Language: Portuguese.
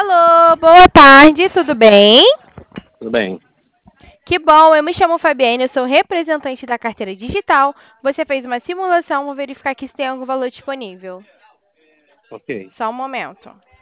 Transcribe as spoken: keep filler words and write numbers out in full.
Alô, boa tarde, tudo bem? Tudo bem. Que bom, eu me chamo Fabiane, eu sou representante da carteira digital. Você fez uma simulação, vou verificar aqui se tem algum valor disponível. Ok. Só um momento.